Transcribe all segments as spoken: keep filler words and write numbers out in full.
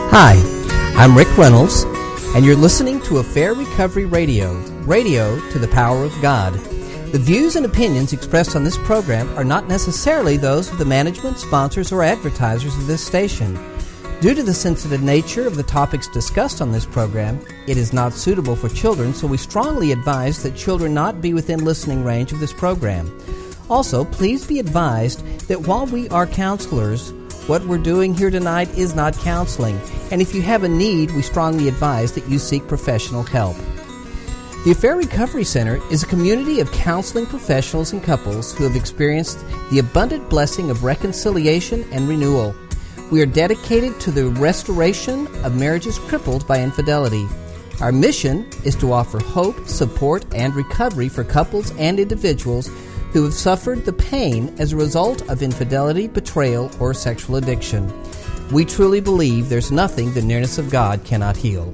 Hi, I'm Rick Reynolds, and you're listening to Affair Recovery Radio, radio to the power of God. The views and opinions expressed on this program are not necessarily those of the management, sponsors, or advertisers of this station. Due to the sensitive nature of the topics discussed on this program, it is not suitable for children, so we strongly advise that children not be within listening range of this program. Also, please be advised that while we are counselors, what we're doing here tonight is not counseling, and if you have a need, we strongly advise that you seek professional help. The Affair Recovery Center is a community of counseling professionals and couples who have experienced the abundant blessing of reconciliation and renewal. We are dedicated to the restoration of marriages crippled by infidelity. Our mission is to offer hope, support, and recovery for couples and individuals who have suffered the pain as a result of infidelity, betrayal, or sexual addiction. We truly believe there's nothing the nearness of God cannot heal.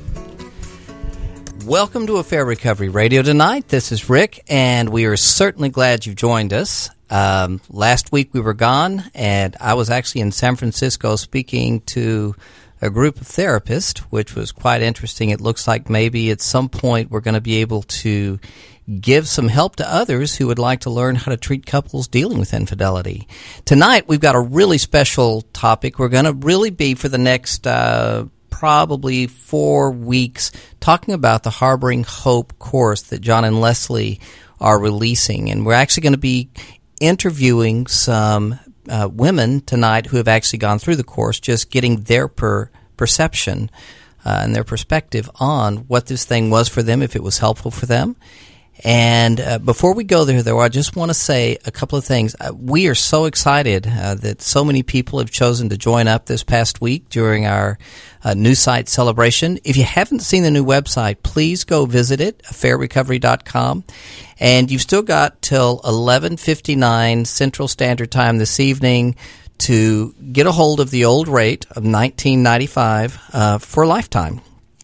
Welcome to Affair Recovery Radio tonight. This is Rick, and we are certainly glad you've joined us. Um, last week we were gone, and I was actually in San Francisco speaking to a group of therapists, which was quite interesting. It looks like maybe at some point we're going to be able to give some help to others who would like to learn how to treat couples dealing with infidelity. Tonight, we've got a really special topic. We're going to really be, for the next uh, probably four weeks, talking about the Harboring Hope course that John and Leslie are releasing. And we're actually going to be interviewing some uh, women tonight who have actually gone through the course, just getting their per- perception uh, and their perspective on what this thing was for them, if it was helpful for them. And uh, before we go there, though, I just want to say a couple of things. Uh, we are so excited uh, that so many people have chosen to join up this past week during our uh, new site celebration. If you haven't seen the new website, please go visit it, affair recovery dot com. And you've still got till eleven fifty-nine Central Standard Time this evening to get a hold of the old rate of nineteen ninety-five uh, for a lifetime.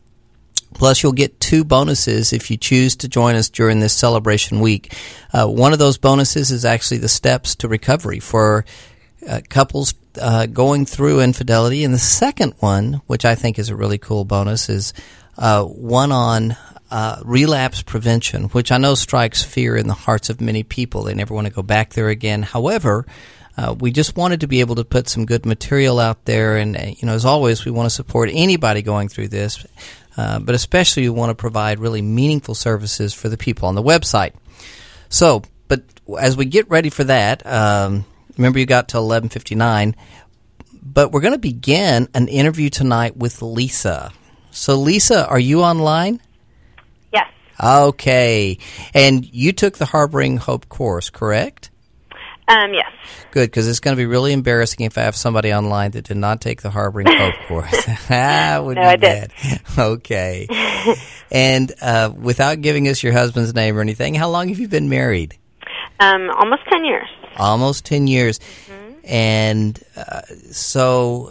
Plus, you'll get two bonuses if you choose to join us during this celebration week. Uh, one of those bonuses is actually the steps to recovery for uh, couples uh, going through infidelity. And the second one, which I think is a really cool bonus, is uh, one on uh, relapse prevention, which I know strikes fear in the hearts of many people. They never want to go back there again. However, Uh, we just wanted to be able to put some good material out there, and, uh, you know, as always, we want to support anybody going through this, uh, but especially we want to provide really meaningful services for the people on the website. So, but as we get ready for that, um, remember you got to eleven fifty-nine, but we're going to begin an interview tonight with Lisa. So, Lisa, are you online? Yes. Okay, and you took the Harboring Hope course, correct? Um, yes. Good, because it's going to be really embarrassing if I have somebody online that did not take the Harboring Hope course. That would no, be I bad. did. Okay. And uh, without giving us your husband's name or anything, how long have you been married? Um, almost ten years. Almost ten years. Mm-hmm. And uh, so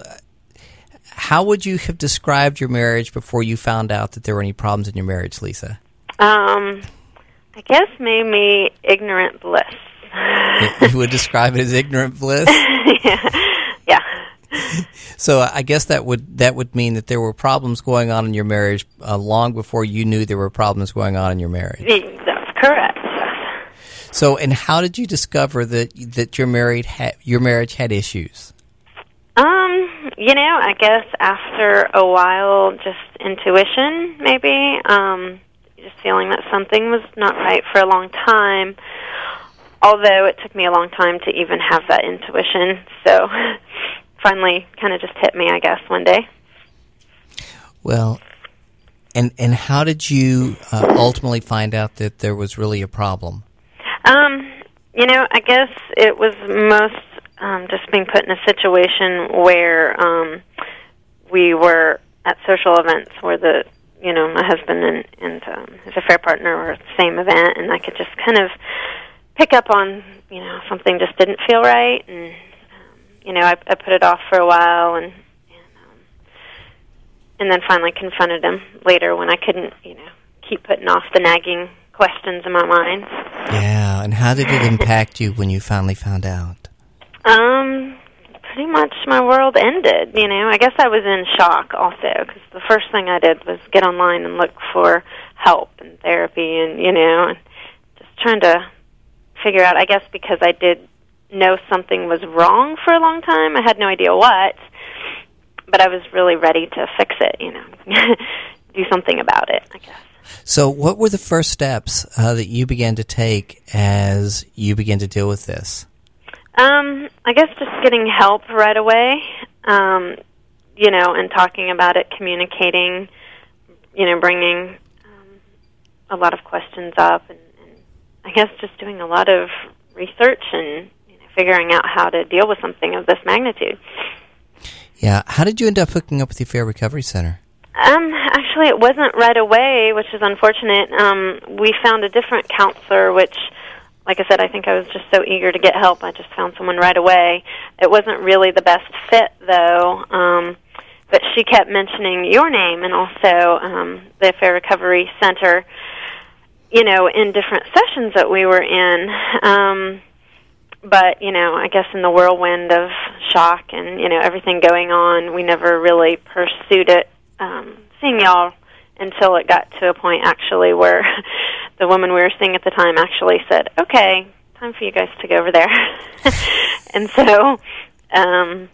how would you have described your marriage before you found out that there were any problems in your marriage, Lisa? Um, I guess maybe ignorant bliss. You would describe it as ignorant bliss? yeah. yeah. So I guess that would that would mean that there were problems going on in your marriage uh, long before you knew there were problems going on in your marriage. That's correct. So, and how did you discover that that your married ha- your marriage had issues? Um, you know, I guess after a while, just intuition, maybe. Um, just feeling that something was not right for a long time. Although it took me a long time to even have that intuition, so finally kind of just hit me, I guess, one day. Well, and and how did you uh, ultimately find out that there was really a problem? Um, you know, I guess it was most um, just being put in a situation where um, we were at social events where the, you know, my husband and, and um, his affair partner were at the same event, and I could just kind of pick up on, you know, something just didn't feel right, and, um, you know, I, I put it off for a while, and and, um, and then finally confronted him later when I couldn't, you know, keep putting off the nagging questions in my mind. Yeah, and how did it impact you when you finally found out? Um, pretty much my world ended, you know. I guess I was in shock also, because the first thing I did was get online and look for help and therapy and, you know, and just trying to figure out, I guess because I did know something was wrong for a long time. I had no idea what, but I was really ready to fix it, you know, do something about it, I guess. So what were the first steps uh, that you began to take as you began to deal with this? Um, I guess just getting help right away, um, you know, and talking about it, communicating, you know, bringing um, a lot of questions up, and, and I guess just doing a lot of research and you know, figuring out how to deal with something of this magnitude. Yeah. How did you end up hooking up with the Fair Recovery Center? Um, actually, it wasn't right away, which is unfortunate. Um, we found a different counselor, which, like I said, I think I was just so eager to get help. I just found someone right away. It wasn't really the best fit, though, um, but she kept mentioning your name and also um, the Fair Recovery Center, you know, in different sessions that we were in. Um, but, you know, I guess in the whirlwind of shock and, you know, everything going on, we never really pursued it. Um, seeing y'all until it got to a point actually where the woman we were seeing at the time actually said, okay, time for you guys to go over there. And so um,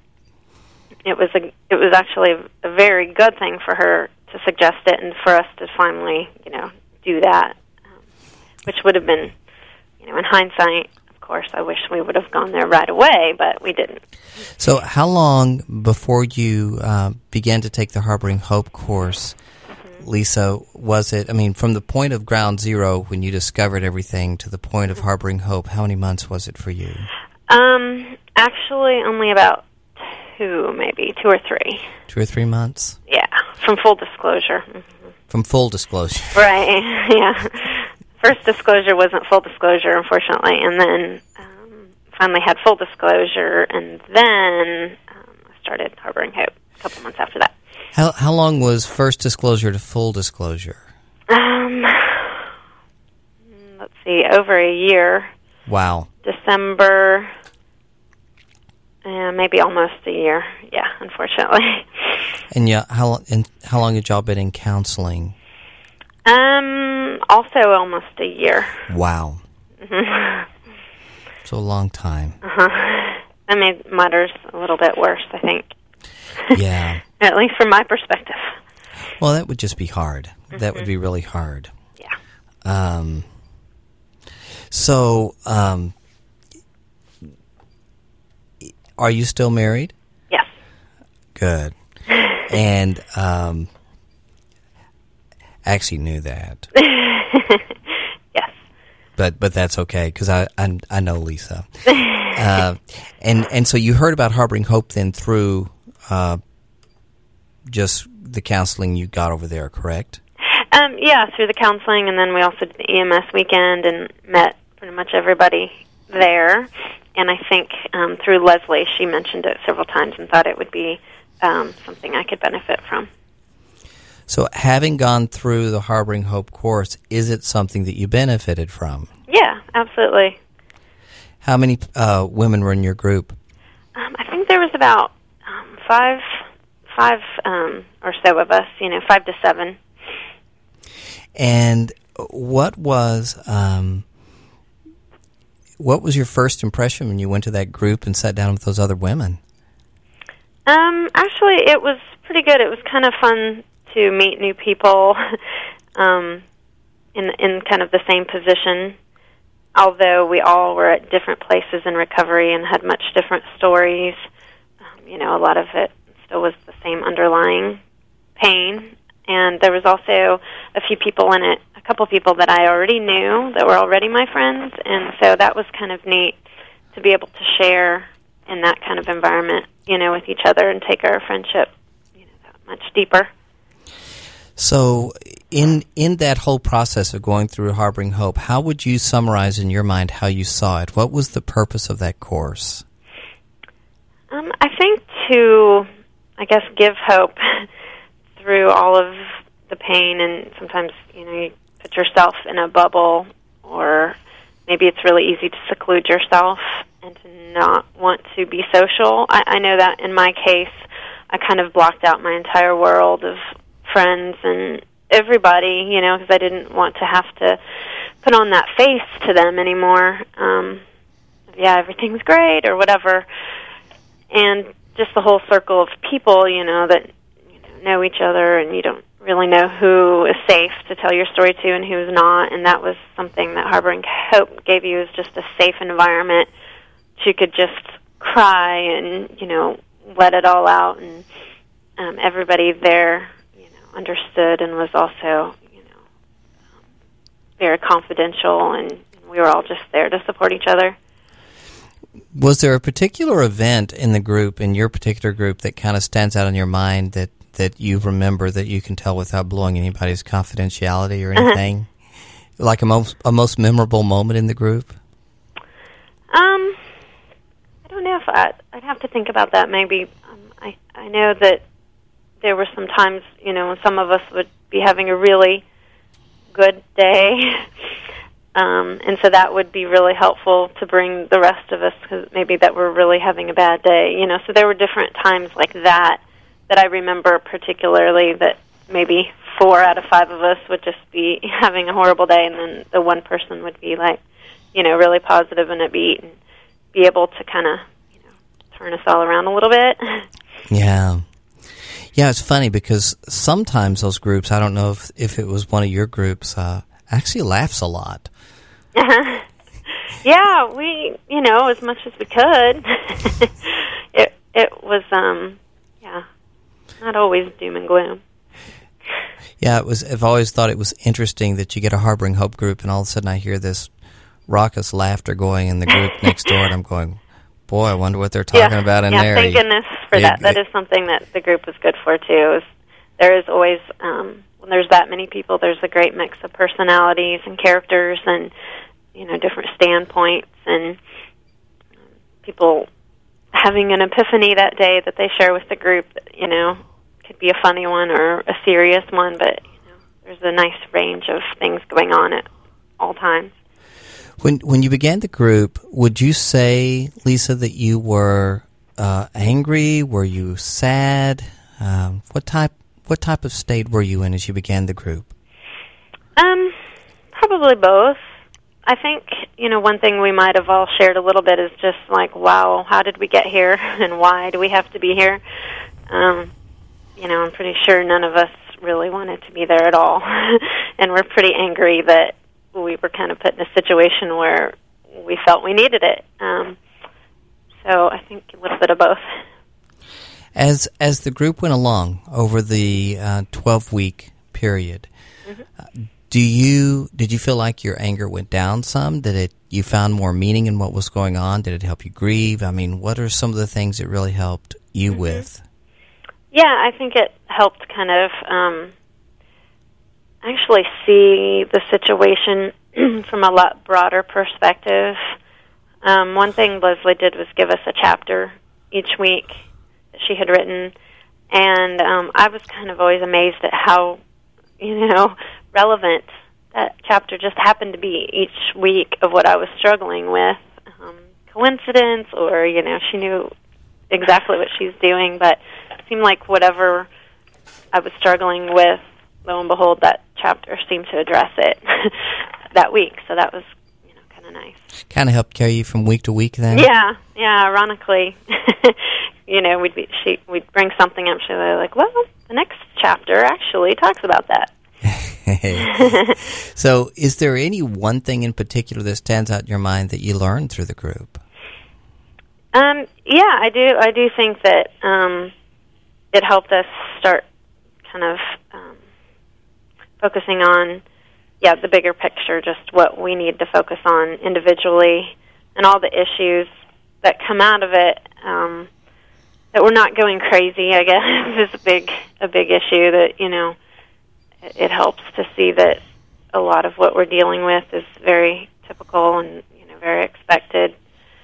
it was a, it was actually a, a very good thing for her to suggest it and for us to finally, you know, do that, um, which would have been, you know, in hindsight, of course, I wish we would have gone there right away, but we didn't. So how long before you uh, began to take the Harboring Hope course, mm-hmm. Lisa, was it, I mean, from the point of ground zero when you discovered everything to the point of Harboring Hope, how many months was it for you? Um, actually, only about two, maybe, two or three. Two or three months? Yeah, from full disclosure. Mm-hmm. From full disclosure. Right, yeah. First disclosure wasn't full disclosure, unfortunately, and then um, finally had full disclosure, and then um, I started Harboring Hope a couple months after that. How how long was first disclosure to full disclosure? Um, let's see, over a year. Wow. December, uh, maybe almost a year. Yeah, unfortunately. And yeah, how and how long had y'all been in counseling? Um, also almost a year. Wow. Mm-hmm. So a long time. Uh-huh. I mean, matters a little bit worse, I think. Yeah. At least from my perspective. Well, that would just be hard. Mm-hmm. That would be really hard. Yeah. Um. So, um, are you still married? Yes. Good. And, um... I actually knew that. Yes. But but that's okay, because I, I I know Lisa. uh, and, and so you heard about Harboring Hope then through uh, just the counseling you got over there, correct? Um, yeah, through the counseling, and then we also did the E M S weekend and met pretty much everybody there. And I think um, through Leslie, she mentioned it several times and thought it would be um, something I could benefit from. So having gone through the Harboring Hope course, is it something that you benefited from? Yeah, absolutely. How many uh, women were in your group? Um, I think there was about um, five, five um, or so of us, you know, five to seven. And what was um, what was your first impression when you went to that group and sat down with those other women? Um, actually, it was pretty good. It was kind of fun to meet new people um, in in kind of the same position, although we all were at different places in recovery and had much different stories. Um, you know, a lot of it still was the same underlying pain, and there was also a few people in it, a couple people that I already knew that were already my friends, and so that was kind of neat to be able to share in that kind of environment, you know, with each other and take our friendship, you know, that much deeper. So in in that whole process of going through Harboring Hope, how would you summarize in your mind how you saw it? What was the purpose of that course? Um, I think to, I guess, give hope through all of the pain, and sometimes, you know, you put yourself in a bubble, or maybe it's really easy to seclude yourself and to not want to be social. I, I know that in my case, I kind of blocked out my entire world of friends and everybody, you know, because I didn't want to have to put on that face to them anymore. Um, yeah, everything's great or whatever. And just the whole circle of people, you know, that you know, know each other, and you don't really know who is safe to tell your story to and who's not. And that was something that Harboring Hope gave you, is just a safe environment. You could just cry and, you know, let it all out, and um, everybody there, you know, understood and was also, you know, um, very confidential, and, and we were all just there to support each other. Was there a particular event in the group, in your particular group, that kind of stands out in your mind that, that you remember that you can tell without blowing anybody's confidentiality or anything? Uh-huh. Like a most a most memorable moment in the group? Um, I don't know if I, I'd have to think about that. Maybe um, I I know that there were some times, you know, when some of us would be having a really good day. Um, and so that would be really helpful to bring the rest of us, because maybe that we're really having a bad day, you know. So there were different times like that that I remember particularly, that maybe four out of five of us would just be having a horrible day, and then the one person would be like, you know, really positive and upbeat, and be able to kind of, you know, turn us all around a little bit. Yeah. Yeah, it's funny because sometimes those groups, I don't know if, if it was one of your groups, uh, actually laughs a lot. Uh-huh. Yeah, we, you know, as much as we could. it it was, um, yeah, not always doom and gloom. Yeah, it was. I've always thought it was interesting that you get a Harboring Hope group, and all of a sudden I hear this raucous laughter going in the group next door, and I'm going, boy, I wonder what they're talking yeah. about in yeah, there. Thank you, goodness for you, that. That is something that the group was good for, too. Is there is always, um, when there's that many people, there's a great mix of personalities and characters and, you know, different standpoints, and um, people having an epiphany that day that they share with the group, you know, could be a funny one or a serious one, but, you know, there's a nice range of things going on at all times. When when you began the group, would you say, Lisa, that you were uh, angry? Were you sad? Um, what type what type of state were you in as you began the group? Um, probably both. I think, you know, one thing we might have all shared a little bit is just like, wow, how did we get here, and why do we have to be here? Um, you know, I'm pretty sure none of us really wanted to be there at all, and we're pretty angry that we were kind of put in a situation where we felt we needed it. Um, so I think a little bit of both. As as the group went along over the uh, twelve-week period, mm-hmm. uh, do you did you feel like your anger went down some? Did it you found more meaning in what was going on? Did it help you grieve? I mean, what are some of the things that really helped you mm-hmm. with? Yeah, I think it helped kind of um, actually see the situation from a lot broader perspective. Um, one thing Leslie did was give us a chapter each week that she had written, and um, I was kind of always amazed at how, you know, relevant that chapter just happened to be each week of what I was struggling with. Um, coincidence, or, you know, she knew exactly what she was doing, but it seemed like whatever I was struggling with, lo and behold, that chapter seemed to address it that week. So that was, you know, kind of nice. Kind of helped carry you from week to week, then. Yeah, yeah. Ironically, you know, we'd be she we'd bring something up. She'd be like, "Well, the next chapter actually talks about that." So, is there any one thing in particular that stands out in your mind that you learned through the group? Um, yeah, I do. I do think that um, it helped us start kind of um, focusing on, yeah, the bigger picture, just what we need to focus on individually, and all the issues that come out of it. Um, that we're not going crazy, I guess, is a big a big issue. That, you know, it, it helps to see that a lot of what we're dealing with is very typical and, you know, very expected.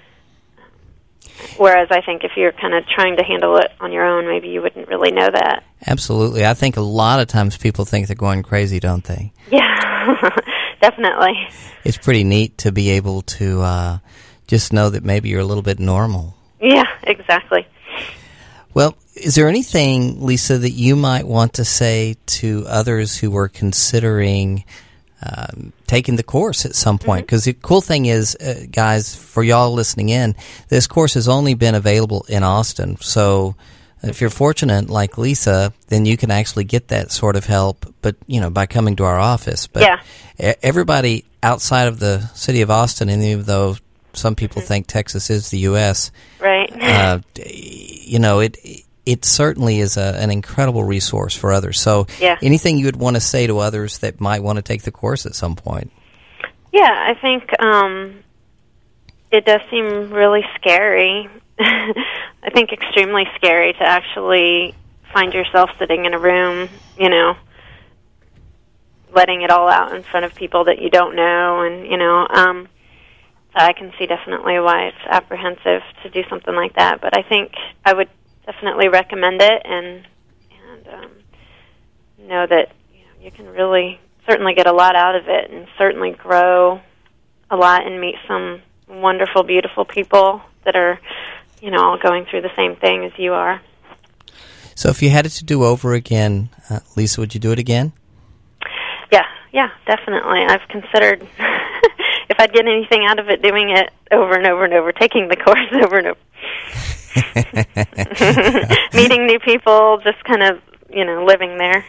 Whereas I think if you're kind of trying to handle it on your own, maybe you wouldn't really know that. Absolutely. I think a lot of times people think they're going crazy, don't they? Yeah, definitely. It's pretty neat to be able to uh, just know that maybe you're a little bit normal. Yeah, exactly. Well, is there anything, Lisa, that you might want to say to others who are considering um, taking the course at some point? Because mm-hmm. the cool thing is, uh, guys, for y'all listening in, this course has only been available in Austin. So if you're fortunate, like Lisa, then you can actually get that sort of help, but, you know, by coming to our office. But yeah. everybody outside of the city of Austin, and even though some people mm-hmm. think Texas is the U S, right? uh, you know, it it certainly is a, an incredible resource for others. So yeah. anything you would want to say to others that might want to take the course at some point? Yeah, I think um, it does seem really scary. I think extremely scary to actually find yourself sitting in a room, you know, letting it all out in front of people that you don't know, and, you know, um, I can see definitely why it's apprehensive to do something like that, but I think I would definitely recommend it, and and um, know that you know, you can really certainly get a lot out of it, and certainly grow a lot and meet some wonderful, beautiful people that are, you know, all going through the same thing as you are. So if you had it to do over again, uh, Lisa, would you do it again? Yeah, yeah, definitely. I've considered if I'd get anything out of it, doing it over and over and over, taking the course over and over. Meeting new people, just kind of, you know, living there.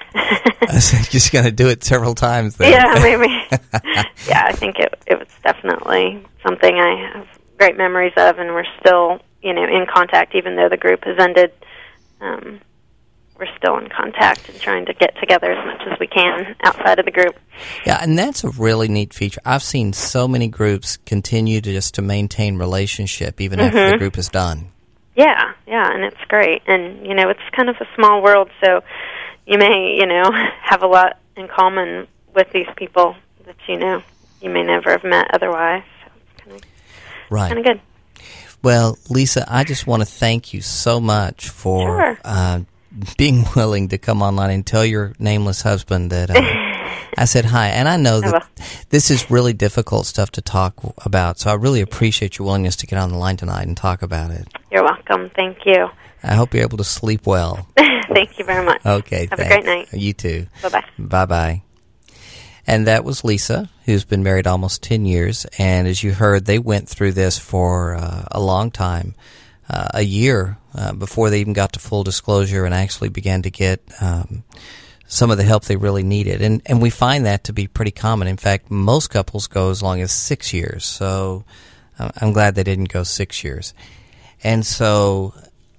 Just going to do it several times then. Yeah, maybe. Yeah, I think it it was definitely something I have great memories of, and we're still, you know, in contact, even though the group has ended. Um, we're still in contact and trying to get together as much as we can outside of the group. Yeah, and that's a really neat feature. I've seen so many groups continue to just to maintain relationship even mm-hmm. after the group is done. Yeah, yeah, and it's great. And, you know, it's kind of a small world, so you may, you know, have a lot in common with these people that, you know, you may never have met otherwise. So it's kind of, right. kind of good. Well, Lisa, I just want to thank you so much for sure. uh, being willing to come online and tell your nameless husband that uh, I said hi. And I know that this is really difficult stuff to talk about, so I really appreciate your willingness to get on the line tonight and talk about it. You're welcome. Thank you. I hope you're able to sleep well. Thank you very much. Okay, Have thanks. a great night. You too. Bye-bye. Bye-bye. And that was Lisa, who's been married almost ten years. And as you heard, they went through this for uh, a long time, uh, a year uh, before they even got to full disclosure and actually began to get um, some of the help they really needed. And and we find that to be pretty common. In fact, most couples go as long as six years. So uh, I'm glad they didn't go six years. And so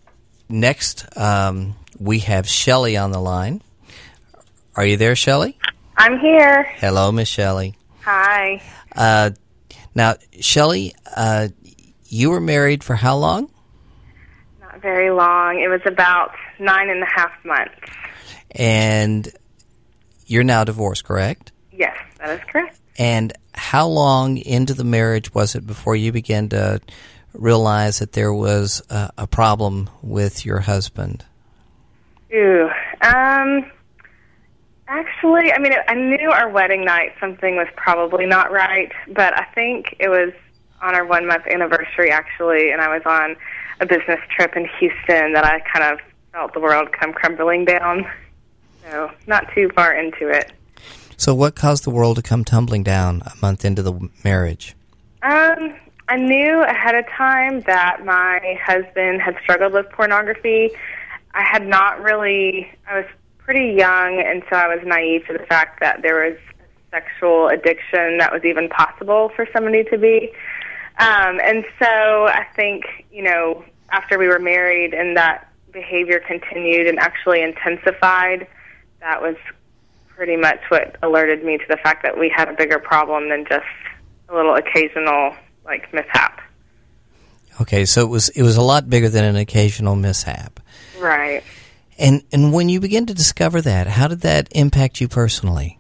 next um, we have Shelley on the line. Are you there, Shelley? I'm here. Hello, Miss Shelley. Hi. Uh, now, Shelley, uh, you were married for how long? Not very long. It was about nine and a half months. And you're now divorced, correct? Yes, that is correct. And how long into the marriage was it before you began to realize that there was a, a problem with your husband? Ooh, um... Actually, I mean, I knew our wedding night something was probably not right, but I think it was on our one-month anniversary, actually, and I was on a business trip in Houston that I kind of felt the world come crumbling down. So, not too far into it. So what caused the world to come tumbling down a month into the marriage? Um, I knew ahead of time that my husband had struggled with pornography. I had not really, I was pretty young, and so I was naive to the fact that there was sexual addiction that was even possible for somebody to be. Um, and so I think, you know, after we were married and that behavior continued and actually intensified, that was pretty much what alerted me to the fact that we had a bigger problem than just a little occasional, like, mishap. Okay, so it was it was a lot bigger than an occasional mishap. Right. And and when you begin to discover that, how did that impact you personally?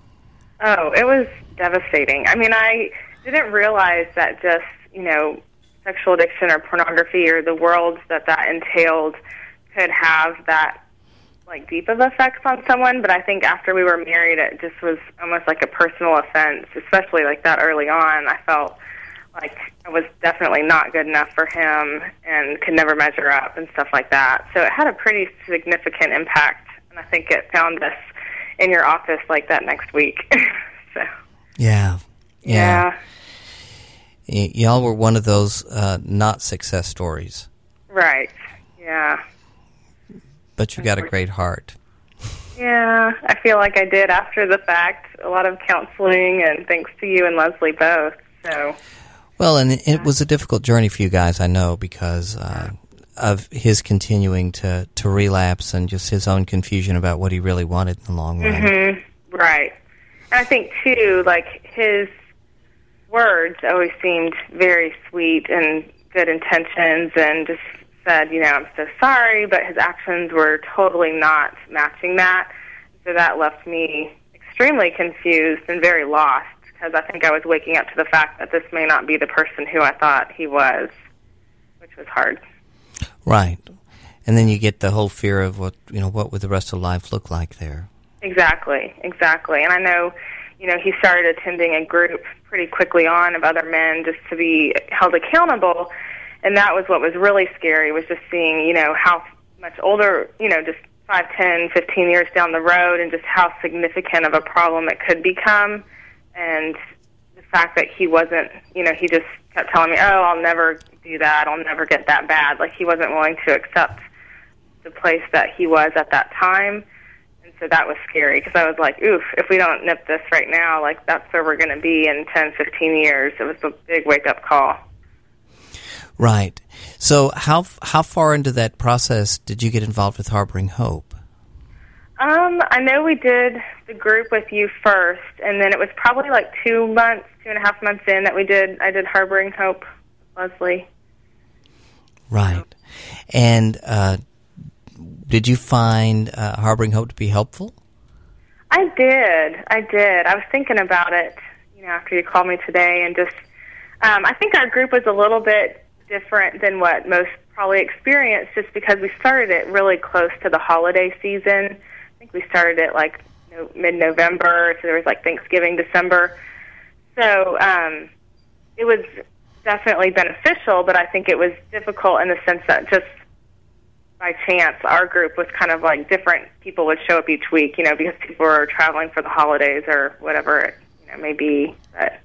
Oh, it was devastating. I mean, I didn't realize that just, you know, sexual addiction or pornography or the world that that entailed could have that, like, deep of effects on someone. But I think after we were married, it just was almost like a personal offense, especially like that early on. I felt like I was definitely not good enough for him and could never measure up and stuff like that. So it had a pretty significant impact, and I think it found us in your office like that next week. so yeah, yeah, yeah. Y- y'all were one of those uh, not success stories, right? Yeah, but you got a great heart. Yeah, I feel like I did after the fact. A lot of counseling, and thanks to you and Leslie both. So, well, and it, it was a difficult journey for you guys, I know, because uh, of his continuing to, to relapse and just his own confusion about what he really wanted in the long run. Mm-hmm. Right. And I think, too, like, his words always seemed very sweet and good intentions and just said, you know, I'm so sorry, but his actions were totally not matching that. So that left me extremely confused and very lost, because I think I was waking up to the fact that this may not be the person who I thought he was, which was hard. Right. And then you get the whole fear of what, you know, what would the rest of life look like there? Exactly, exactly. And I know, you know, he started attending a group pretty quickly on of other men just to be held accountable. And that was what was really scary, was just seeing, you know, how much older, you know, just five, ten, fifteen years down the road, and just how significant of a problem it could become. And the fact that he wasn't, you know, he just kept telling me, oh, I'll never do that, I'll never get that bad. Like, he wasn't willing to accept the place that he was at that time. And so that was scary, because I was like, oof, if we don't nip this right now, like, that's where we're going to be in ten, fifteen years. It was a big wake-up call. Right. So how how far into that process did you get involved with Harboring Hope? Um, I know we did the group with you first, and then it was probably like two months, two and a half months in that we did, I did Harboring Hope, Leslie. Right. And uh, did you find uh, Harboring Hope to be helpful? I did. I did. I was thinking about it, you know, after you called me today, and just, um, I think our group was a little bit different than what most probably experienced, just because we started it really close to the holiday season. I think we started it like you know, mid-November, so there was like Thanksgiving, December. So um, it was definitely beneficial, but I think it was difficult in the sense that just by chance our group was kind of like different people would show up each week, you know, because people were traveling for the holidays or whatever it you know, may be. But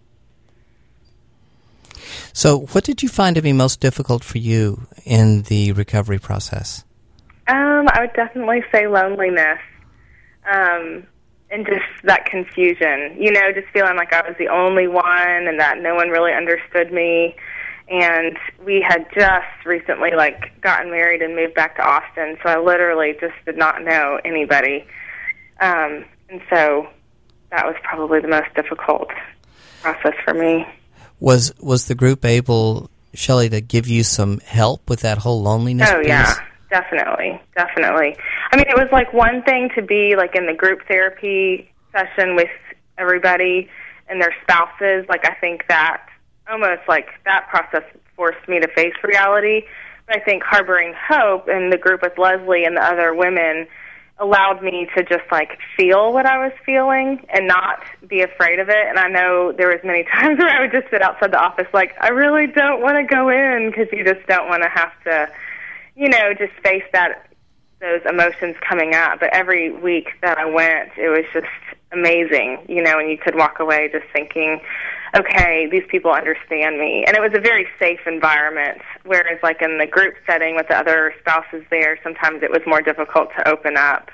so what did you find to be most difficult for you in the recovery process? Um, I would definitely say loneliness, um, and just that confusion, you know, just feeling like I was the only one and that no one really understood me. And we had just recently, like, gotten married and moved back to Austin, so I literally just did not know anybody. Um, and so that was probably the most difficult process for me. Was was the group able, Shelley, to give you some help with that whole loneliness Oh, piece? yeah, definitely, definitely. I mean, it was like one thing to be like in the group therapy session with everybody and their spouses. Like, I think that almost like that process forced me to face reality. But I think Harboring Hope and the group with Leslie and the other women allowed me to just like feel what I was feeling and not be afraid of it. And I know there was many times where I would just sit outside the office like, I really don't want to go in, because you just don't want to have to, you know, just face that, those emotions coming up. But every week that I went, it was just amazing, you know, and you could walk away just thinking, okay, these people understand me. And it was a very safe environment, whereas like in the group setting with the other spouses there, sometimes it was more difficult to open up.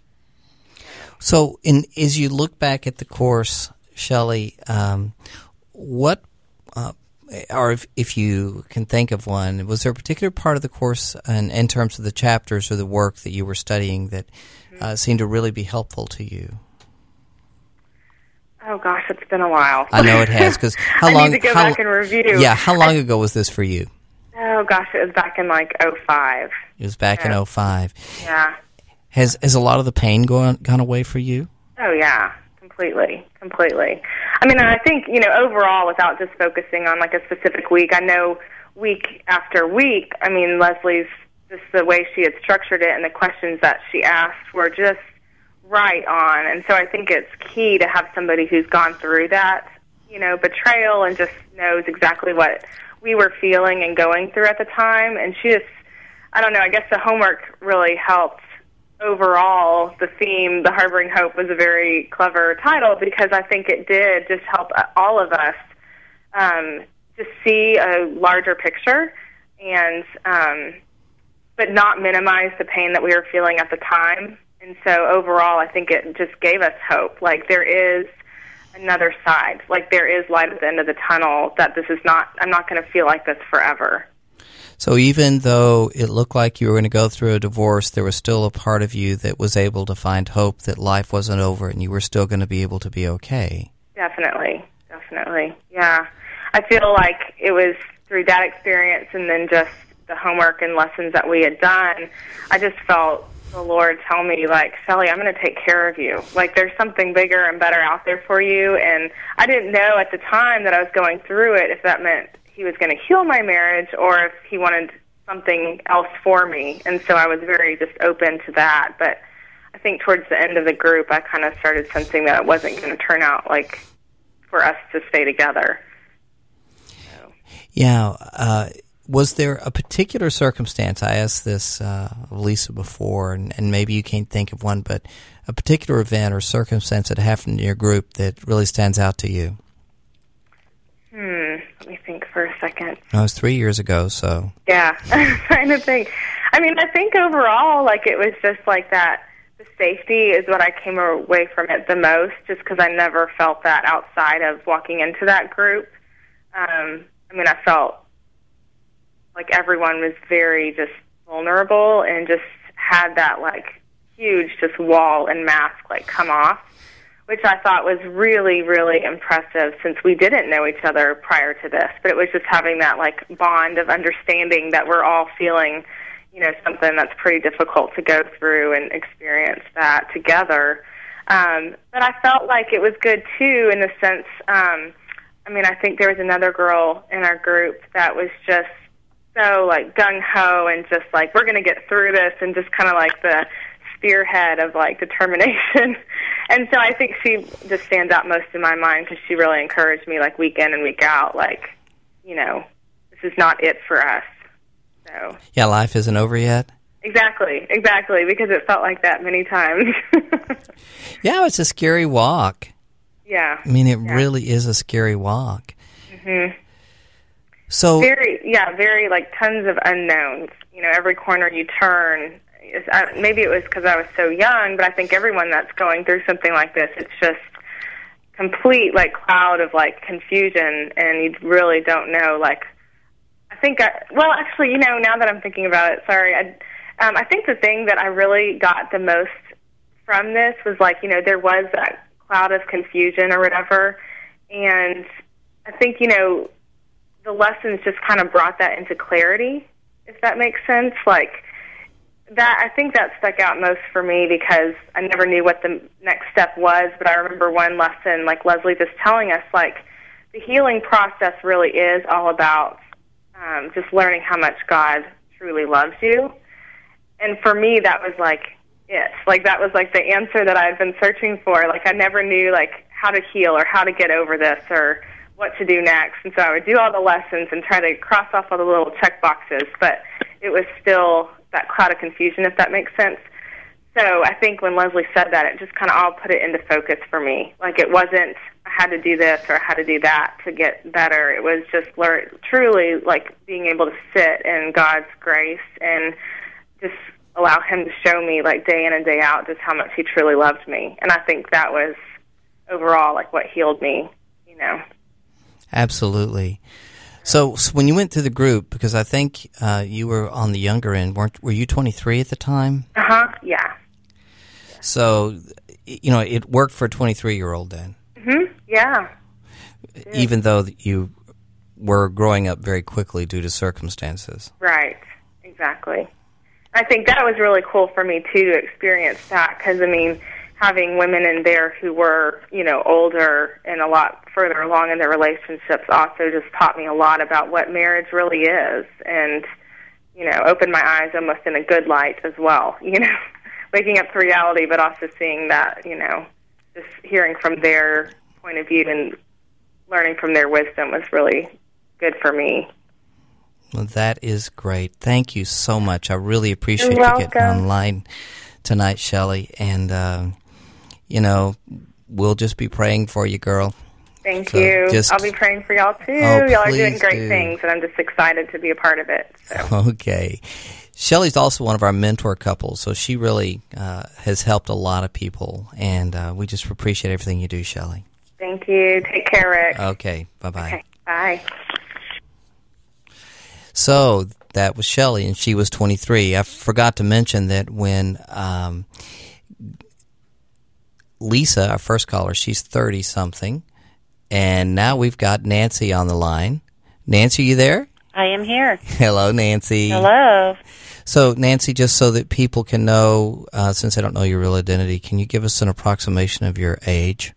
So in, as you look back at the course, Shelley, um, what, uh, or if, if you can think of one, was there a particular part of the course in, in terms of the chapters or the work that you were studying that uh, seemed to really be helpful to you? Oh, gosh, it's been a while. I know it has, because how I long... need to go how, back and review. Yeah, how long I, ago was this for you? Oh, gosh, it was back in, like, oh five. It was back yeah. in oh five. Yeah. Has has a lot of the pain gone, gone away for you? Oh, yeah, completely, completely. I mean, I think, you know, overall, without just focusing on, like, a specific week, I know week after week, I mean, Leslie's, just the way she had structured it and the questions that she asked were just right on. And so I think it's key to have somebody who's gone through that you know, betrayal and just knows exactly what we were feeling and going through at the time. And she just, I don't know, I guess the homework really helped. Overall, the theme, The Harboring Hope, was a very clever title because I think it did just help all of us um, to see a larger picture and um, but not minimize the pain that we were feeling at the time. And so overall, I think it just gave us hope. Like, there is another side. Like, there is light at the end of the tunnel, that this is not, I'm not going to feel like this forever. So even though it looked like you were going to go through a divorce, there was still a part of you that was able to find hope that life wasn't over and you were still going to be able to be okay. Definitely, definitely, yeah. I feel like it was through that experience and then just the homework and lessons that we had done, I just felt the Lord tell me, like, Shelly, I'm going to take care of you. Like, there's something bigger and better out there for you. And I didn't know at the time that I was going through it if that meant He was going to heal my marriage or if He wanted something else for me. And so I was very just open to that. But I think towards the end of the group, I kind of started sensing that it wasn't going to turn out like for us to stay together. So. Yeah. Uh, was there a particular circumstance, I asked this uh, of Lisa before, and, and maybe you can't think of one, but a particular event or circumstance that happened in your group that really stands out to you? Hmm, let me think for a second. No, it was three years ago, so. Yeah, I'm trying to think. I mean, I think overall, like, it was just like that, the safety is what I came away from it the most, just because I never felt that outside of walking into that group. Um, I mean, I felt like everyone was very just vulnerable and just had that, like, huge just wall and mask, like, come off, which I thought was really, really impressive since we didn't know each other prior to this. But it was just having that, like, bond of understanding that we're all feeling, you know, something that's pretty difficult to go through and experience that together. Um, but I felt like it was good, too, in the sense, um, I mean, I think there was another girl in our group that was just so, like, gung-ho and just, like, we're going to get through this, and just kind of like the spearhead of, like, determination. And so I think she just stands out most in my mind because she really encouraged me, like, week in and week out, like, you know, this is not it for us. So yeah, life isn't over yet? Exactly, exactly, because it felt like that many times. Yeah, it's a scary walk. Yeah. I mean, it yeah. really is a scary walk. Mm-hmm. So very, yeah, very, like, tons of unknowns. You know, every corner you turn, is, uh, maybe it was because I was so young, but I think everyone that's going through something like this, it's just complete, like, cloud of, like, confusion, and you really don't know, like, I think, I, well, actually, you know, now that I'm thinking about it, sorry, I, um, I think the thing that I really got the most from this was, like, you know, there was that cloud of confusion or whatever, and I think, you know, the lessons just kind of brought that into clarity, if that makes sense. Like, that, I think that stuck out most for me because I never knew what the next step was, but I remember one lesson, like Leslie just telling us, like, the healing process really is all about um, just learning how much God truly loves you. And for me, that was, like, it. Like, that was, like, the answer that I had been searching for. Like, I never knew, like, how to heal or how to get over this or what to do next. And so I would do all the lessons and try to cross off all the little check boxes, but it was still that cloud of confusion, if that makes sense. So I think when Leslie said that, it just kind of all put it into focus for me. Like, it wasn't, I had to do this or I had to do that to get better. It was just learn, truly, like, being able to sit in God's grace and just allow Him to show me, like, day in and day out just how much He truly loved me. And I think that was overall, like, what healed me, you know. Absolutely. So, so when you went through the group, because I think uh, you were on the younger end, weren't? Were you twenty-three at the time? Uh huh. Yeah. So, you know, it worked for a twenty-three-year-old then. Mhm. Yeah. Even though you were growing up very quickly due to circumstances. Right. Exactly. I think that was really cool for me too to experience that because I mean, having women in there who were, you know, older and a lot further along in their relationships also just taught me a lot about what marriage really is and, you know, opened my eyes almost in a good light as well, you know, waking up to reality, but also seeing that, you know, just hearing from their point of view and learning from their wisdom was really good for me. Well, that is great. Thank you so much. I really appreciate You're you getting welcome. online tonight, Shelley. And, uh, you know, we'll just be praying for you, girl. Thank So you. just- I'll be praying for y'all, too. Oh, y'all are doing please great do. things, and I'm just excited to be a part of it. So. Okay. Shelley's also one of our mentor couples, so she really uh, has helped a lot of people, and uh, we just appreciate everything you do, Shelley. Thank you. Take care, Rick. Okay. Bye-bye. Okay. Bye. So that was Shelley, and she was twenty-three. I forgot to mention that when um, Lisa, our first caller, she's thirty-something, and now we've got Nancy on the line. Nancy, you there? I am here. Hello, Nancy. Hello. So, Nancy, just so that people can know, uh, since I don't know your real identity, can you give us an approximation of your age?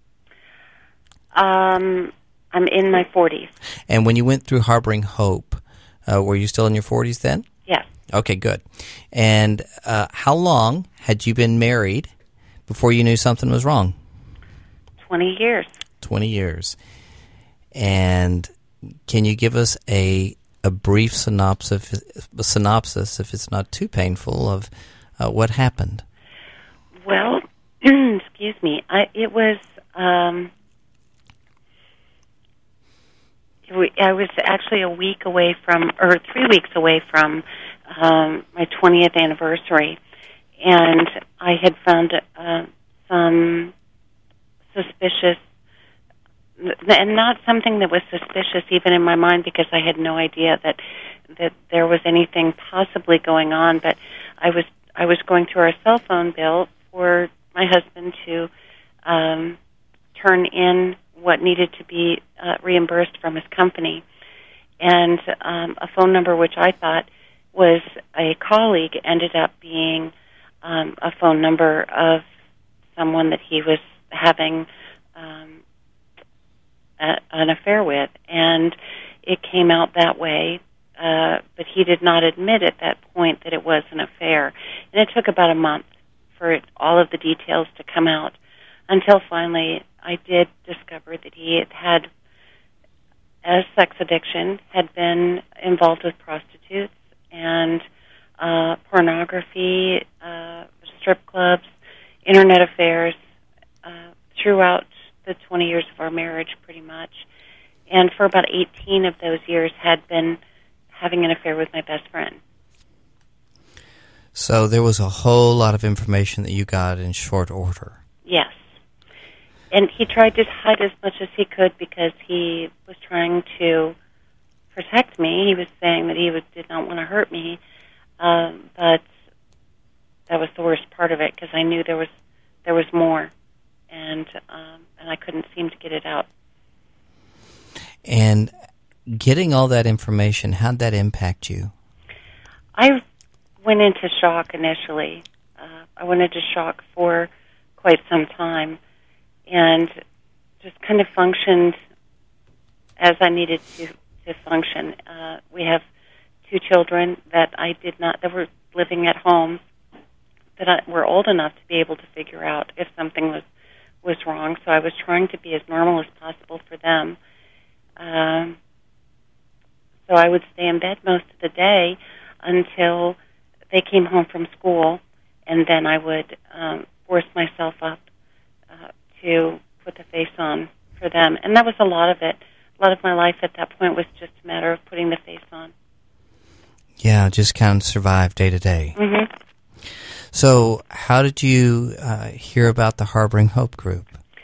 Um, I'm in my forties. And when you went through Harboring Hope, uh, were you still in your forties then? Yes. Okay, good. And uh, how long had you been married before you knew something was wrong? twenty years. twenty years. And can you give us a a brief synopsis, a synopsis, if it's not too painful, of uh, what happened? Well, excuse me. I, it was. Um, I was actually a week away from, or three weeks away from um, my twentieth anniversary, and I had found uh, some suspicious, and not something that was suspicious even in my mind, because I had no idea that that there was anything possibly going on. But I was I was going through our cell phone bill for my husband to um, turn in what needed to be uh, reimbursed from his company, and um, a phone number which I thought was a colleague ended up being um, a phone number of someone that he was having um, a, an affair with, and it came out that way. Uh, but he did not admit at that point that it was an affair, and it took about a month for it, all of the details to come out, until finally I did discover that he had had a sex addiction, had been involved with prostitutes and uh, pornography, uh, strip clubs, internet affairs, uh, throughout the twenty years of our marriage, pretty much. And for about eighteen of those years had been having an affair with my best friend. So there was a whole lot of information that you got in short order. Yes. And he tried to hide as much as he could because he was trying to protect me. He was saying that he was, did not want to hurt me, um, but that was the worst part of it, because I knew there was there was more, and um, and I couldn't seem to get it out. And getting all that information, how'd that impact you? I went into shock initially. Uh, I went into shock for quite some time, and just kind of functioned as I needed to, to function. Uh, we have two children that I did not, that were living at home, that I, were old enough to be able to figure out if something was, was wrong. So I was trying to be as normal as possible for them. Um, so I would stay in bed most of the day until they came home from school, and then I would um, force myself up uh, to put the face on for them. And that was a lot of it. A lot of my life at that point was just a matter of putting the face on. Yeah, just kind of survive day to day. Mm-hmm. So how did you uh, hear about the Harboring Hope group?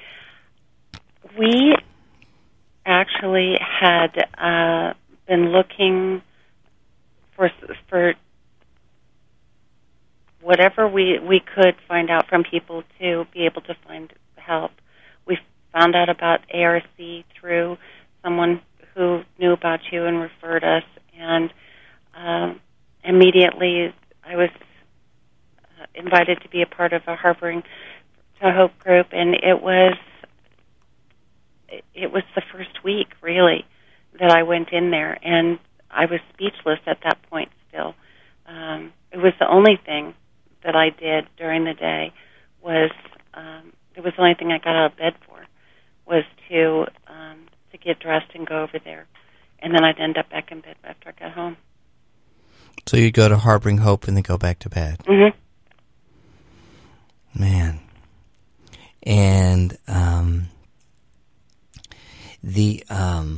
We actually had uh, been looking for for whatever we, we could find out from people to be able to find help. We found out about A R C through someone who knew about you and referred us, and um, immediately I was uh, invited to be a part of a Harboring to Hope group, and it was it was the first week, really, that I went in there, and I was speechless at that point still. Um, it was the only thing that I did during the day was, um, it was the only thing I got out of bed for, was to um, to get dressed and go over there. And then I'd end up back in bed after I got home. So you'd go to Harboring Hope and then go back to bed. Mm-hmm. Man. And um, the um,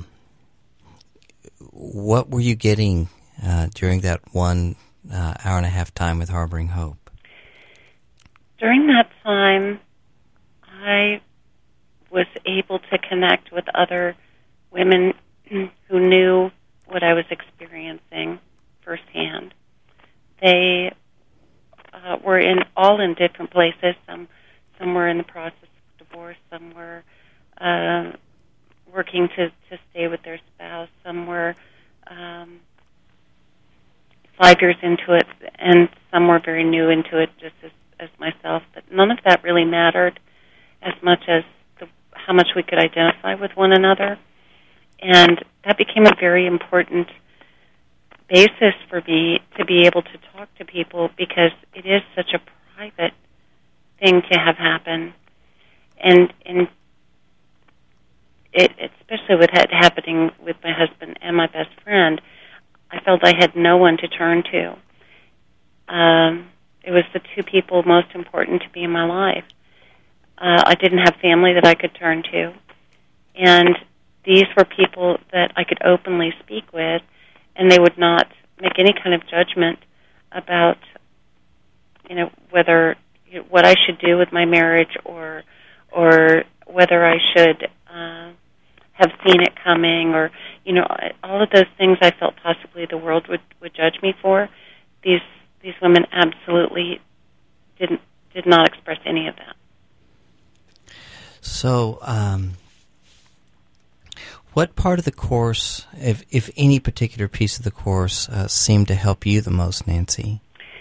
what were you getting uh, during that one uh, hour and a half time with Harboring Hope? During that time, I was able to connect with other women who knew what I was experiencing firsthand. They uh, were in all in different places. Some some were in the process of divorce. Some were uh, working to, to stay with their spouse. Some were um, five years into it, and some were very new into it, just as, as myself. But none of that really mattered as much as the, how much we could identify with one another. And that became a very important basis for me to be able to talk to people, because it is such a private thing to have happen. And, and it, especially with it happening with my husband and my best friend, I felt I had no one to turn to. Um, it was the two people most important to me in my life. Uh, I didn't have family that I could turn to. And these were people that I could openly speak with, and they would not make any kind of judgment about, you know, whether you know, what I should do with my marriage, or or whether I should uh, have seen it coming, or you know, all of those things I felt possibly the world would, would judge me for. These these women absolutely didn't did not express any of that. So. Um What part of the course, if if any particular piece of the course, uh, seemed to help you the most, Nancy?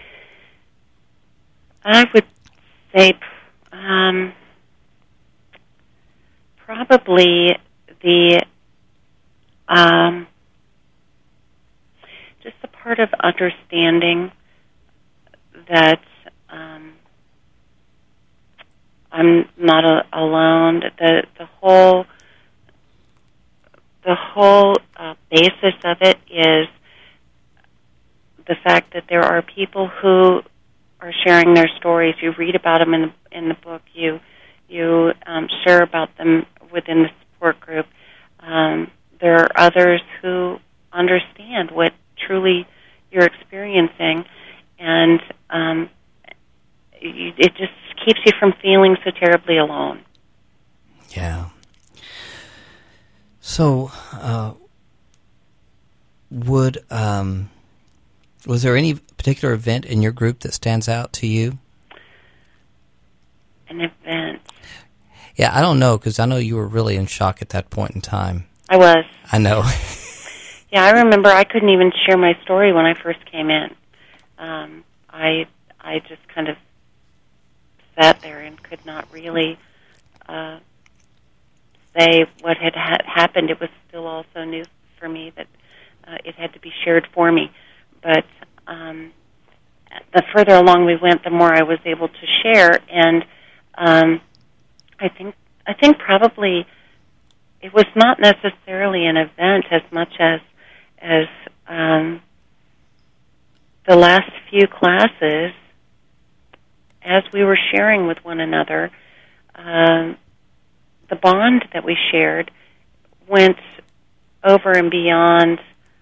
I would say um, probably the um, just the part of understanding that um, I'm not a, alone. The the whole. The whole uh, basis of it is the fact that there are people who are sharing their stories. You read about them in the in the book. You you um, share about them within the support group. Um, there are others who understand what truly you're experiencing, and um, you, it just keeps you from feeling so terribly alone. Yeah. So, uh, would um, was there any particular event in your group that stands out to you? An event? Yeah, I don't know, because I know you were really in shock at that point in time. I was. I know. Yeah, I remember I couldn't even share my story when I first came in. Um, I I just kind of sat there and could not really Uh, say what had ha- happened. It was still all so new for me that uh, it had to be shared for me. But um, the further along we went, the more I was able to share. And um, I think I think probably it was not necessarily an event as much as as um, the last few classes, as we were sharing with one another. Um, The bond that we shared went over and beyond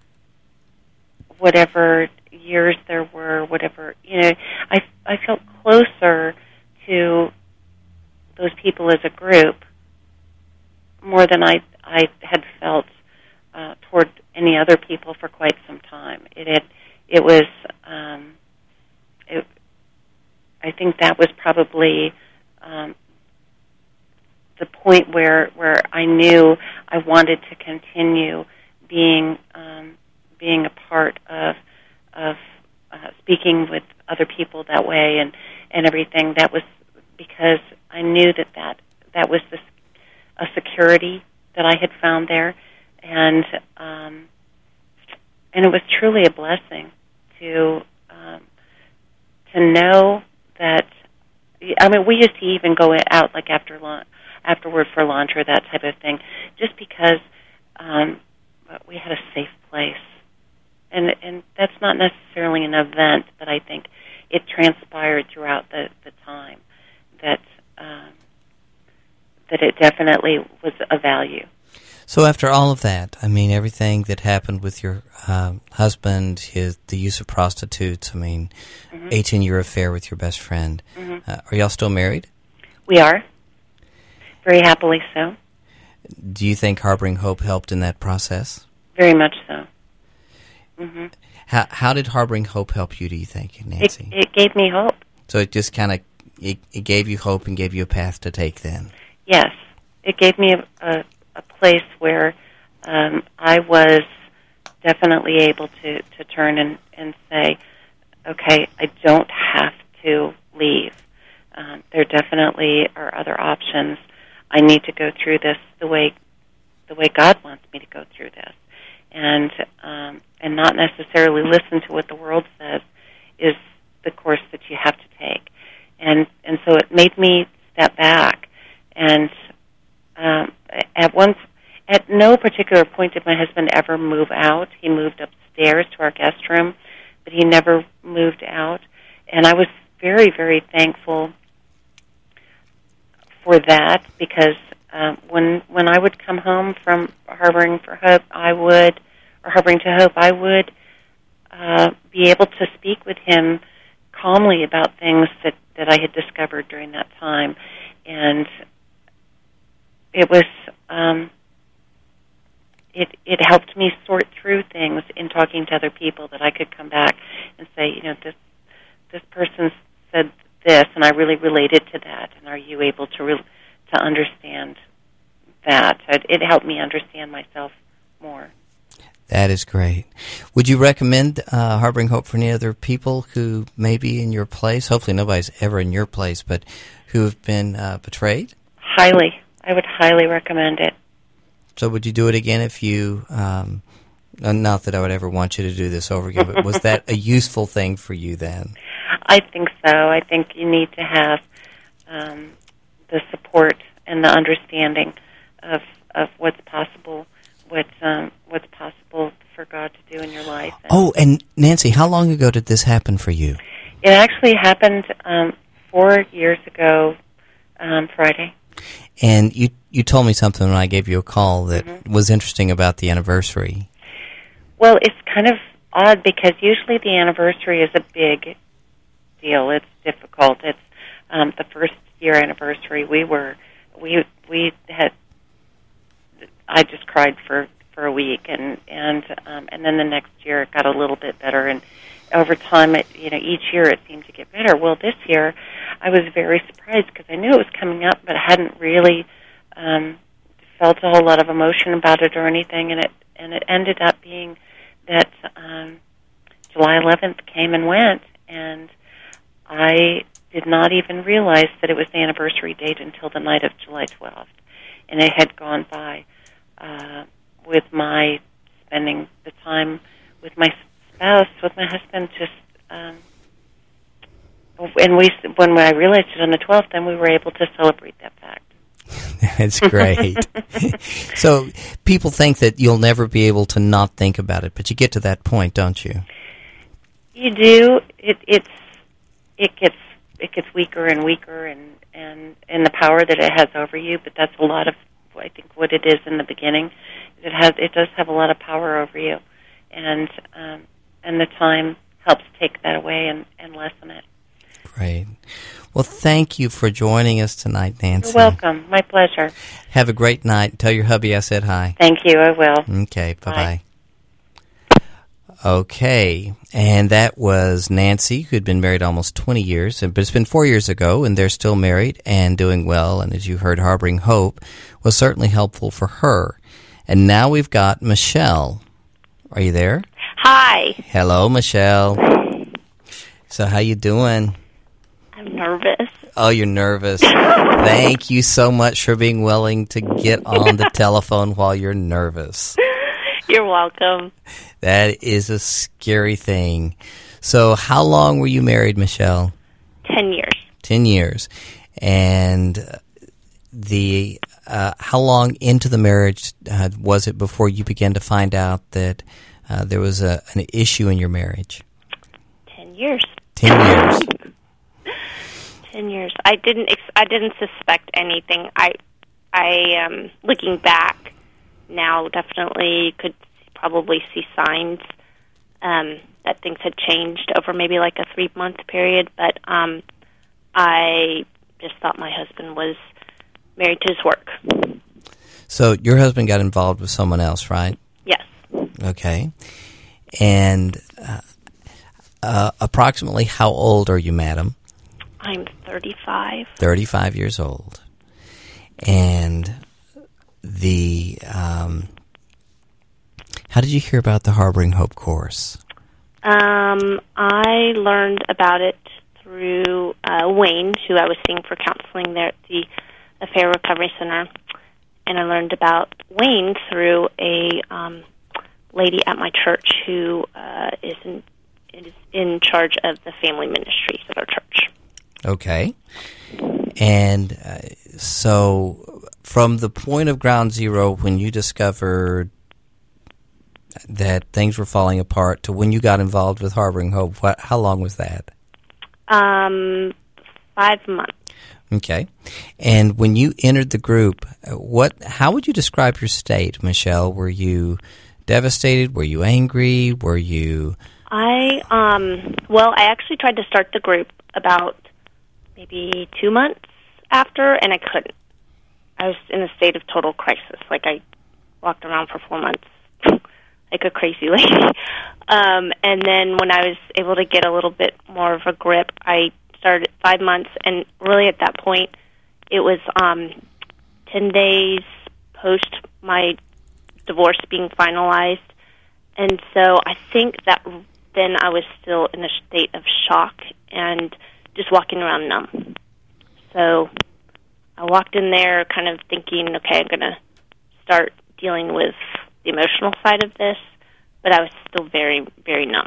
whatever years there were, whatever, you know, I, I felt closer to those people as a group more than I, I had felt uh, toward any other people for quite some time. It had, it was, um, it, I think that was probably um, the point where where I knew I wanted to continue being um, being a part of of uh, speaking with other people that way and, and everything. That was because I knew that that, that was this, a security that I had found there, and um, and it was truly a blessing to um, to know that. I mean, we used to even go out like after lunch. afterward for lunch or that type of thing, just because um, but we had a safe place. And and that's not necessarily an event, but I think it transpired throughout the, the time that um, that it definitely was a value. So after all of that, I mean, everything that happened with your uh, husband, his the use of prostitutes, I mean, Mm-hmm. eighteen-year affair with your best friend, Mm-hmm. uh, are y'all still married? We are. Very happily so. Do you think Harboring Hope helped in that process? Very much so. Mm-hmm. How, how did Harboring Hope help you, do you think, Nancy? It, it gave me hope. So it just kind of, it, it gave you hope and gave you a path to take then? Yes. It gave me a, a, a place where um, I was definitely able to, to turn and, and say, okay, I don't have to leave. Um, there definitely are other options. I need to go through this the way the way God wants me to go through this, and um, and not necessarily listen to what the world says is the course that you have to take. And and so it made me step back. And um, at one at no particular point did my husband ever move out. He moved upstairs to our guest room, but he never moved out. And I was very, very thankful for that, because um, when when I would come home from Harboring for Hope, I would, or Harboring to Hope, I would uh, be able to speak with him calmly about things that, that I had discovered during that time. And it was, um, it it helped me sort through things in talking to other people, that I could come back and say, you know, this this person said this, and I really related to that, and are you able to re- to understand that? It, it helped me understand myself more. That is great. Would you recommend uh, Harboring Hope for any other people who may be in your place? Hopefully nobody's ever in your place, but who have been uh, betrayed? Highly. I would highly recommend it. So would you do it again if you, um, not that I would ever want you to do this over again, but was that a useful thing for you then? I think so. I think you need to have um, the support and the understanding of of what's possible, what's um, what's possible for God to do in your life. And oh, and Nancy, how long ago did this happen for you? it actually happened um, four years ago, um, Friday. And you you told me something when I gave you a call that Mm-hmm. was interesting about the anniversary. Well, it's kind of odd, because usually the anniversary is a big deal. It's difficult. It's um, the first year anniversary. We were we we had. I just cried for, for a week, and and um, and then the next year it got a little bit better, and over time, it you know each year it seemed to get better. Well, this year I was very surprised, because I knew it was coming up, but I hadn't really um, felt a whole lot of emotion about it or anything, and it and it ended up being that um, July eleventh came and went, and I did not even realize that it was the anniversary date until the night of July twelfth, and it had gone by uh, with my spending the time with my spouse, with my husband, just um, and we when I realized it on the twelfth, then we were able to celebrate that fact. That's great. So people think that you'll never be able to not think about it, but you get to that point, don't you? You do. It it's it gets it gets weaker and weaker, and, and, and the power that it has over you. But that's a lot of I think what it is in the beginning. It has it does have a lot of power over you, and um, and the time helps take that away and, and lessen it. Great. Well, thank you for joining us tonight, Nancy. You're welcome. My pleasure. Have a great night. Tell your hubby I said hi. Thank you. I will. Okay, bye-bye. Okay, and that was Nancy, who'd been married almost twenty years, but it's been four years ago, and they're still married and doing well, and as you heard, Harboring Hope was certainly helpful for her. And now we've got Michelle. Are you there? Hi. Hello, Michelle. So how you doing? I'm nervous. Oh, you're nervous. Thank you so much for being willing to get on the telephone while you're nervous. You're welcome. That is a scary thing. So how long were you married, Michelle? Ten years. Ten years. And the uh, how long into the marriage uh, was it before you began to find out that uh, there was a, an issue in your marriage? Ten years. Ten years. Ten years. I didn't. Ex- I didn't suspect anything. I, I, um, looking back now, definitely could probably see signs um, that things had changed over maybe like a three month period. But um, I just thought my husband was married to his work. So your husband got involved with someone else, right? Yes. Okay. And uh, uh, approximately how old are you, madam? I'm thirty-five. thirty-five years old. And the um, how did you hear about the Harboring Hope course? Um, I learned about it through uh, Wayne, who I was seeing for counseling there at the Affair Recovery Center. And I learned about Wayne through a um, lady at my church who uh, is, in, is in charge of the family ministries at our church. Okay. And uh, so from the point of ground zero when you discovered that things were falling apart to when you got involved with Harboring Hope, what, how long was that? Um, five months. Okay. And when you entered the group, what? How would you describe your state, Michelle? Were you devastated? Were you angry? Were you... I, um, well, I actually tried to start the group about maybe two months after, and I couldn't. I was in a state of total crisis. Like, I walked around for four months like a crazy lady. Um, and then when I was able to get a little bit more of a grip, I started five months, and really at that point, it was um, ten days post my divorce being finalized. And so I think that then I was still in a state of shock and just walking around numb. So I walked in there kind of thinking, okay, I'm going to start dealing with the emotional side of this, but I was still very, very numb.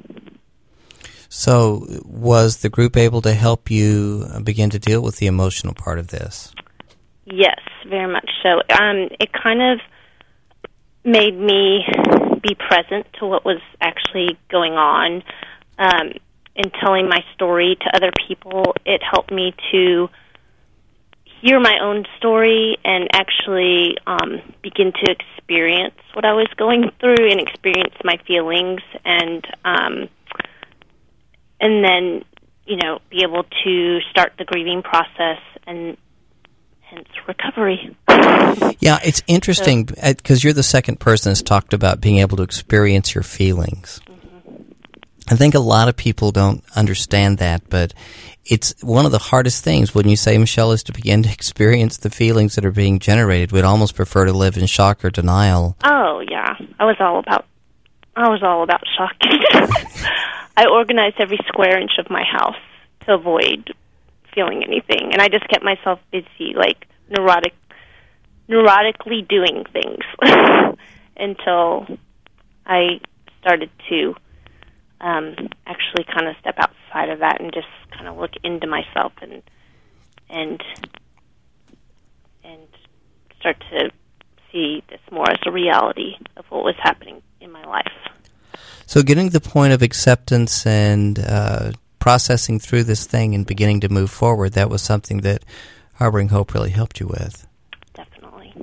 So was the group able to help you begin to deal with the emotional part of this? Yes, very much so. Um, it kind of made me be present to what was actually going on. Um, in telling my story to other people, it helped me to hear my own story and actually um, begin to experience what I was going through and experience my feelings, and um, and then, you know, be able to start the grieving process and hence recovery. Yeah, it's interesting because you're the second person that's talked about being able to experience your feelings. I think a lot of people don't understand that, but it's one of the hardest things, wouldn't you say, Michelle, is to begin to experience the feelings that are being generated. We'd almost prefer to live in shock or denial. Oh, yeah. I was all about I was all about shock. I organized every square inch of my house to avoid feeling anything, and I just kept myself busy, like neurotic, neurotically doing things until I started to Um, actually kind of step outside of that and just kind of look into myself and and and start to see this more as a reality of what was happening in my life. So getting to the point of acceptance and uh, processing through this thing and beginning to move forward, that was something that Harboring Hope really helped you with. Definitely.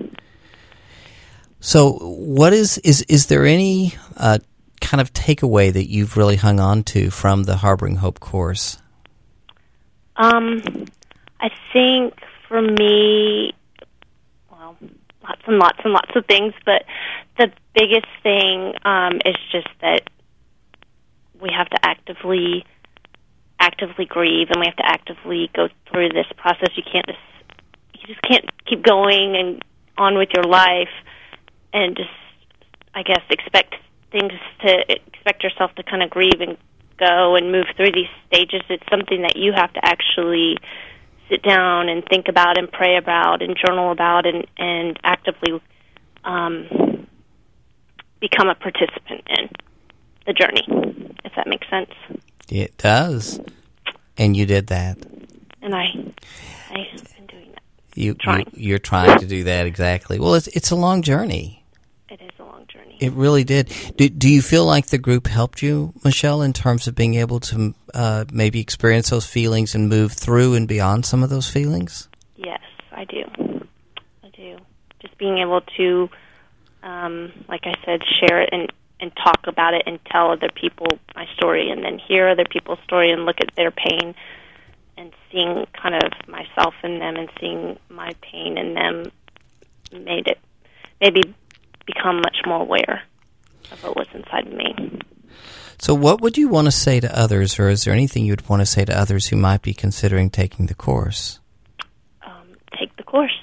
So what is, is, is there any uh, kind of takeaway that you've really hung on to from the Harboring Hope course? Um, I think for me, well, lots and lots and lots of things, but the biggest thing um, is just that we have to actively, actively grieve, and we have to actively go through this process. You can't just, you just can't keep going and on with your life, and just, I guess, expect things to expect yourself to kind of grieve and go and move through these stages. It's something that you have to actually sit down and think about and pray about and journal about and, and actively um, become a participant in the journey, if that makes sense. It does. And you did that. And I, I've been doing that. You, trying. You, you're trying to do that, exactly. Well, it's it's a long journey. It is a long journey. It really did. Do, do you feel like the group helped you, Michelle, in terms of being able to uh, maybe experience those feelings and move through and beyond some of those feelings? Yes, I do. I do. Just being able to, um, like I said, share it and, and talk about it and tell other people my story and then hear other people's story and look at their pain and seeing kind of myself in them and seeing my pain in them made it maybe become much more aware of what was inside of me. So what would you want to say to others, or is there anything you'd want to say to others who might be considering taking the course? Um, take the course.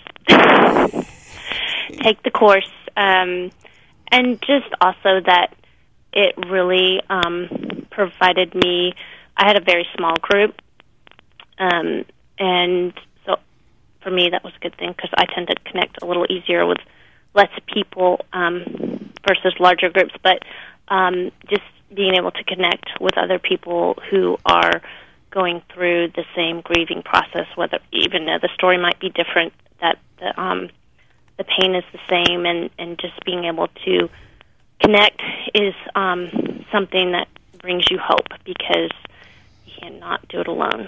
Take the course. Um, and just also that it really um, provided me, I had a very small group, um, and so for me that was a good thing because I tend to connect a little easier with less people um, versus larger groups, but um, just being able to connect with other people who are going through the same grieving process, whether even though the story might be different, that the, um, the pain is the same, and, and just being able to connect is um, something that brings you hope because you cannot do it alone.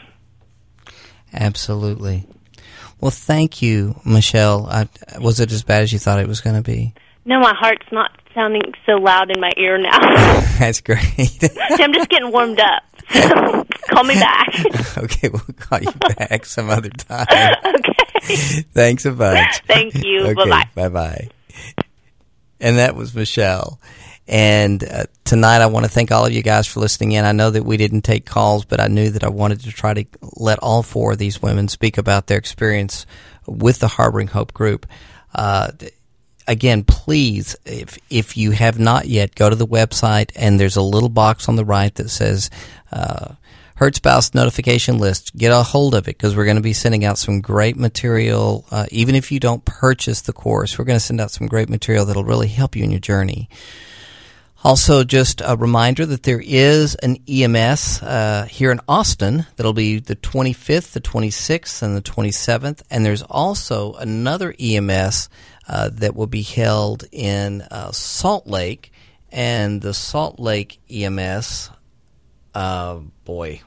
Absolutely. Well, thank you, Michelle. I, was it as bad as you thought it was going to be? No, my heart's not sounding so loud in my ear now. That's great. I'm just getting warmed up. So call me back. Okay, we'll call you back some other time. Okay. Thanks a bunch. Thank you. Okay, Bye-bye. Bye-bye. And that was Michelle. And uh, tonight I want to thank all of you guys for listening in. I know that we didn't take calls, but I knew that I wanted to try to let all four of these women speak about their experience with the Harboring Hope group. Uh, again, please, if if you have not yet, go to the website, and there's a little box on the right that says uh, Hurt Spouse Notification List. Get a hold of it because we're going to be sending out some great material. Uh, even if you don't purchase the course, we're going to send out some great material that'll really help you in your journey. Also, just a reminder that there is an E M S uh, here in Austin that'll be the twenty-fifth, the twenty-sixth, and the twenty-seventh. And there's also another E M S uh, that will be held in uh, Salt Lake. And the Salt Lake E M S, uh, boy.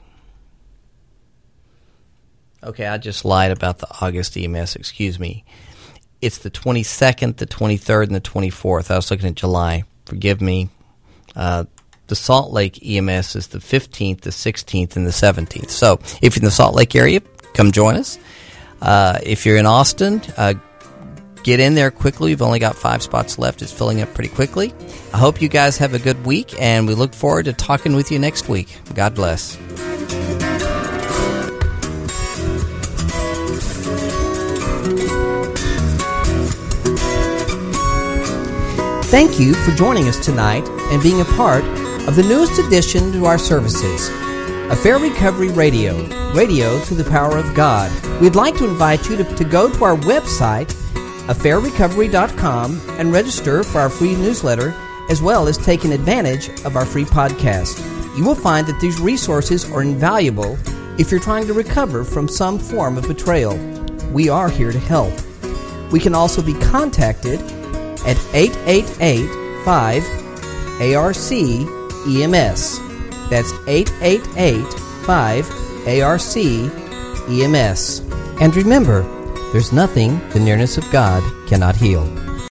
Okay, I just lied about the August E M S, excuse me. It's the twenty-second, the twenty-third, and the twenty-fourth. I was looking at July. Forgive me. Uh, the Salt Lake E M S is the fifteenth, the sixteenth, and the seventeenth. So if you're in the Salt Lake area, come join us. Uh, if you're in Austin, uh, get in there quickly. We've only got five spots left. It's filling up pretty quickly. I hope you guys have a good week, and we look forward to talking with you next week. God bless. Thank you for joining us tonight and being a part of the newest addition to our services, Affair Recovery Radio, radio through the power of God. We'd like to invite you to, to go to our website, affair recovery dot com, and register for our free newsletter, as well as taking advantage of our free podcast. You will find that these resources are invaluable if you're trying to recover from some form of betrayal. We are here to help. We can also be contacted at eight eight eight, five, A R C, E M S. That's eight eight eight, five, A R C, E M S. And remember, there's nothing the nearness of God cannot heal.